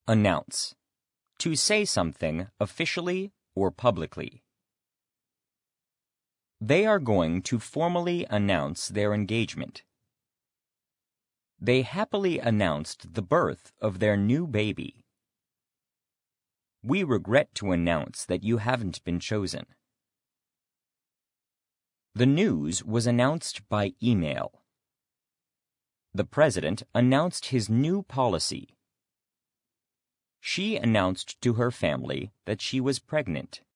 Announce. To say something officially or publicly. They are going to formally announce their engagement. They happily announced the birth of their new baby. We regret to announce that you haven't been chosen. The news was announced by email. The president announced his new policy. She announced to her family that she was pregnant.